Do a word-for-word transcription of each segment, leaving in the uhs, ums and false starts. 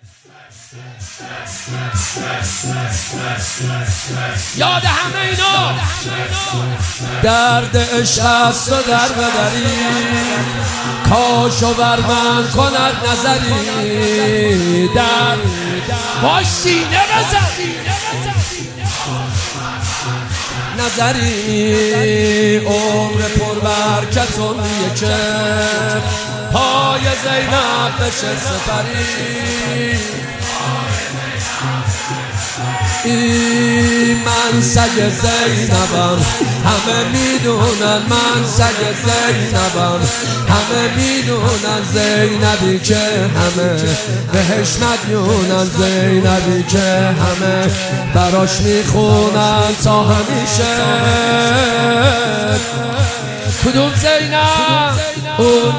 یاد همه اینا درد عشق است و در بدری کاشو بر من کند نظری در با سینه بزن نظری عمر پر برکتون یکه پای زینب بشه سپری ای من سگ زینبم همه میدونن من سگ زینبم همه میدونن زینبی که همه بهش مدیونن زینبی که همه براش میخونن تا همیشه کدوم زینب اون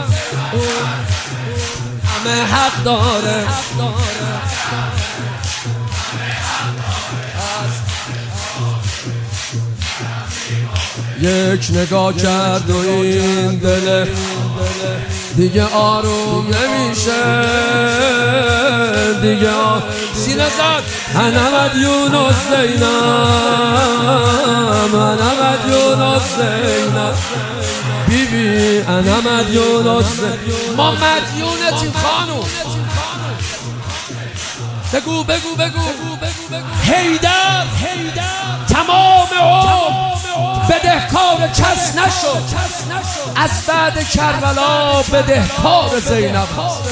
همه حق داره یک نگاه کرد و این دل دیگه آروم نمیشه دیگه سینه زد انا مدیون زینب انا مدیون زینب بی بی انا مدیون زینب ما مدیونتیم خانوم بگو بگو بگو حیدر تمام عمر بدهکار کس نشد از بعد کربلا بدهکار زینب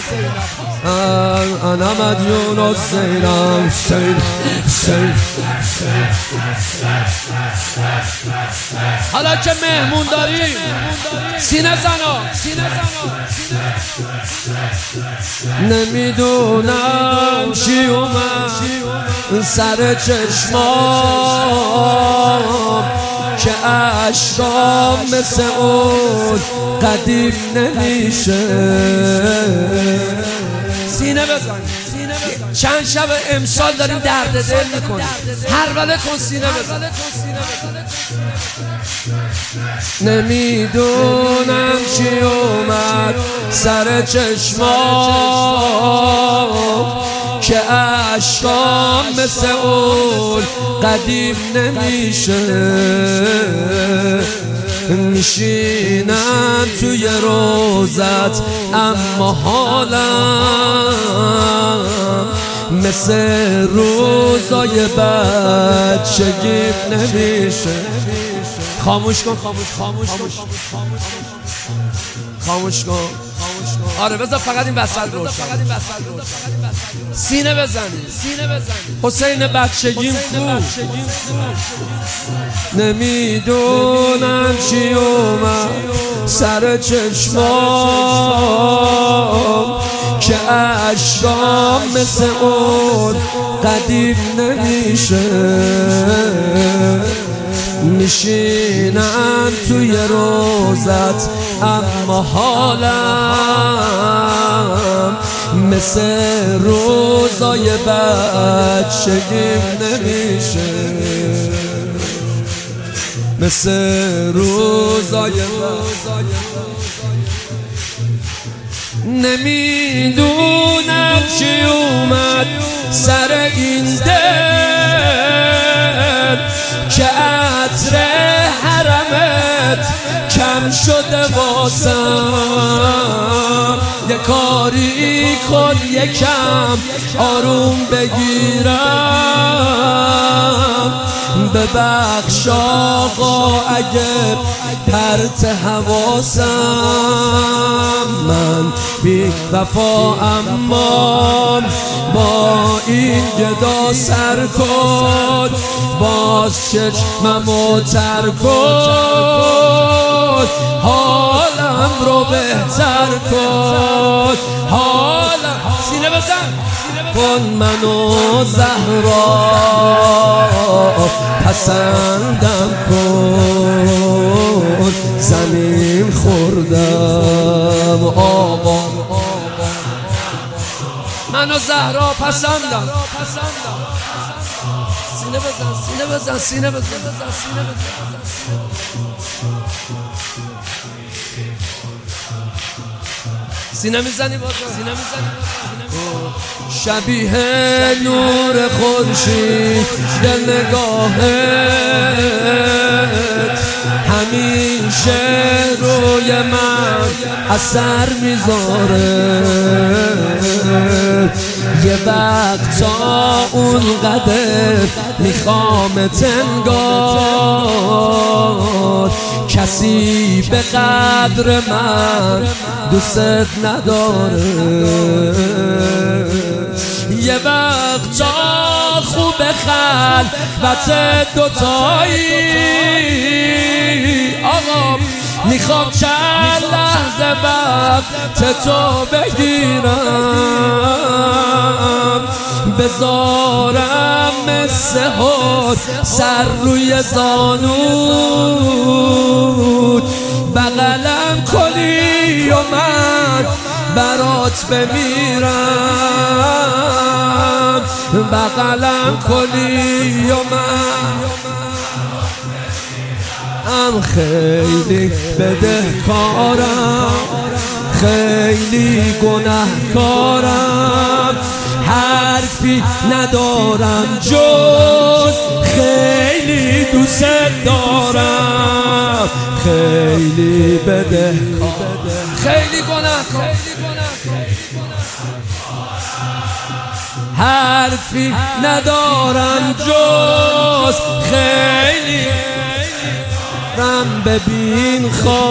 انا مدیون زینب حالا که مهمون داریم سینه زنا نمیدونم چی اومد سر چشمام که عشقام مثل اون قدیم نمیشه سینه بزن چند شب امسال داریم درد دل میکنیم هر وله کن سینه بزن نمیدونم چی اومد سر چشمام که عشقام مثل اون قدیم نمیشه میشینم توی روزت اما حالم مثل روزای بچگیم نمیشه خاموش کن خاموش خاموش کن خاموش کن آره بذار فقط این وسط روشن سینه بزنی حسین بچگیم کو نمیدونم چی اومد سر چشمام که عشقام مثل اون قدیم نمیشه میشینم توی روزت اما حالم مثل روزای بچگیم نمیشه مثل روزای بچگیم نمیدونم چی اومد سر این دل که عطر حرمت کم شده واسم یه کاری کن یکم آروم بگیرم ببخش آقا اگه پرت حواسم من بی وفا اما با این گدا سر کن باز چشممو تر کن حالم رو بهتر کن حالم سینه بزن کن منو زهرا پسندم کن زمین خوردم آقا منو زهرا پسندم سینه بزن سینه بزن سینه بزن سینه بزن سینه میزنی با سینه میزنی شبیه نور خورشید دل نگاهت همیشه روی من اثر میذاره یه وقتا اون قدر میخوامت انگار کسی به قدر من دوست نداره یه وقتا خوب خلوت دوتایی آقا میخوام چند لحظه وقت تو بگیرم بذارم مثل حد سر روی زانود بغلم کنی و من برات بمیرم بغلم کنی و من ام خیلی بدهکارم خیلی گناهکارم حرفی ندارم جز خیلی دوست دارم خیلی بدهکارم خیلی گناهکارم حرفی ندارم جز خیلی رم ببین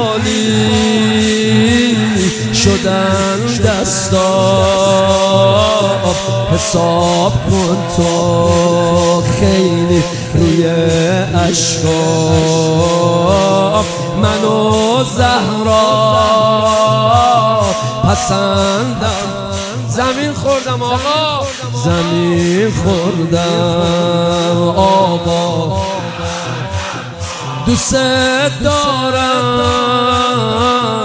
خالی شدن دستا حساب کن تو خیلی روی اشکا منو زهرا پسندم زمین خوردم آقا زمین خوردم آقا دوست دارم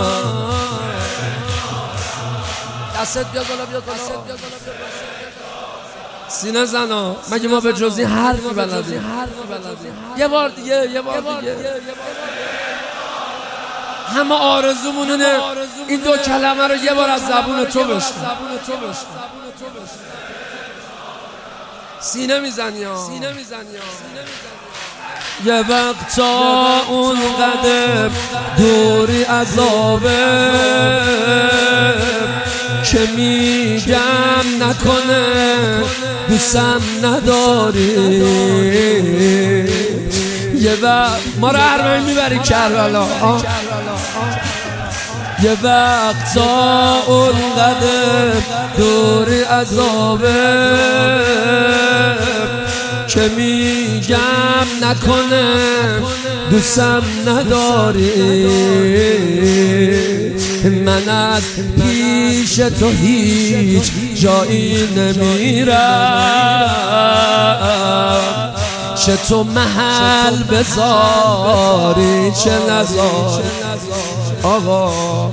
دستت بیا بالا بیا بالا سینه زنا مگه ما به جز این حرفی بلدیم یه بار دیگه یه بار دیگه همه آرزومون اینه این دو کلمه رو یه بار از زبون تو بشنویم سینه میزنی ها سینه میزنی یه وقتا اون قدر دوری عذابه که میگم نکنه دوستم نداری یه وقت ما رو هر میبری کربلا یه وقتا اون قدر دوری عذابه که میگم نکنه دوستم نداری من از پیش تو هیچ جایی نمیرم چه تو محل بذاری چه نذاری آقا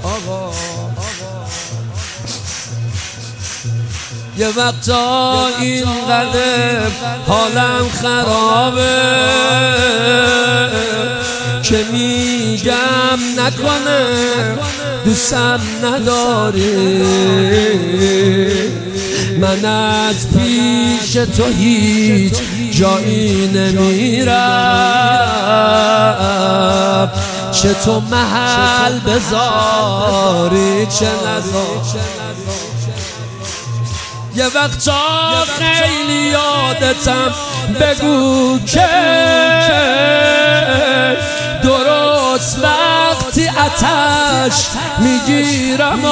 یه وقتا این قدر حالم خرابه که میگم نکنه دوستم نداری من از پیش تو هیچ جایی نمیرم چه تو محل بذاری چه نذاری یه وقتا خیلی یادتم بگو که درست وقتی آتش میگیرم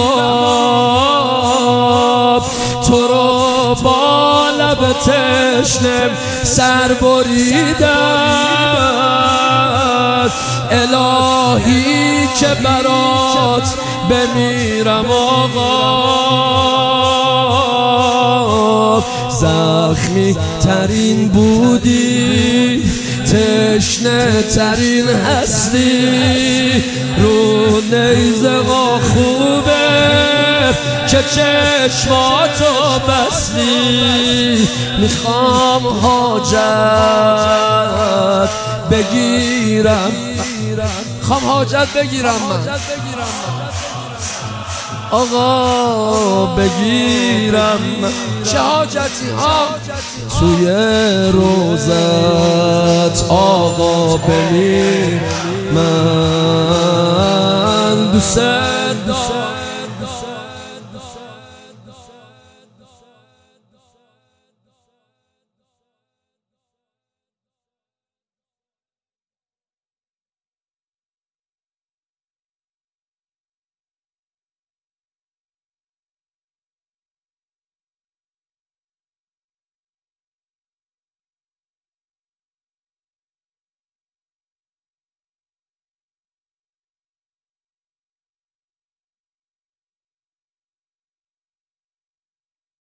آقا تو رو با لب تشنم سر بریدم الهی که برات بمیرم آقا زخمی ترین بودی تشنه ترین هستی رو نیزقا خوبه که چشماتو بستی میخوام حاجت بگیرم خوام حاجت بگیرم من آقا بگیرم چه حاجتی ها توی روزت آقا بمیر من دوست دارم